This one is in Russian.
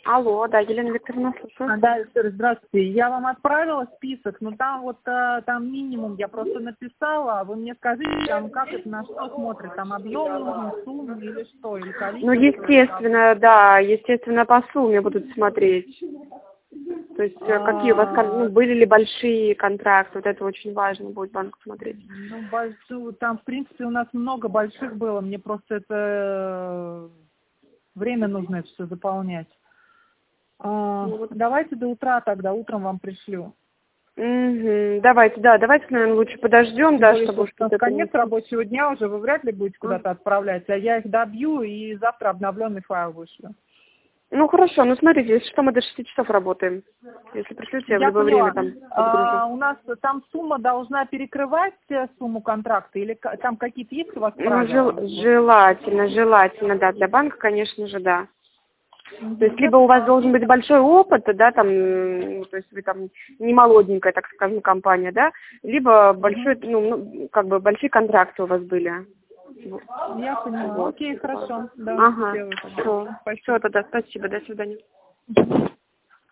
Алло, да, Елена Викторовна, слушаю. Да, Виктория, здравствуйте. Я вам отправила список, но там вот там минимум я просто написала. Вы мне скажите, там как это, на что смотрит, там объем нужен, сумму или что, или количество? Ну, естественно, да, естественно, по сумме будут смотреть. То есть, какие у вас, были ли большие контракты, вот это очень важно будет банк смотреть. Ну, там, в принципе, у нас много больших было, мне просто это время нужно это все заполнять. Давайте до утра тогда, утром вам пришлю. Давайте, наверное, лучше подождем, да, чтобы что-то... Конец рабочего дня уже, вы вряд ли будете куда-то отправлять, а я их добью и завтра обновленный файл вышлю. Ну, хорошо, ну, смотрите, если что, мы до 6 часов работаем. Если пришлете, я в любое время там подгружу. У нас там сумма должна перекрывать сумму контракта, или там какие-то есть у вас правила? Ну, желательно, да, для банка, конечно же, да. То есть, либо у вас должен быть большой опыт, да, там, то есть вы там не молоденькая, так скажем, компания, да, либо большой, большие контракты у вас были. Я поняла. Вот. Окей, хорошо. Да, Ага, все, тогда спасибо, до свидания.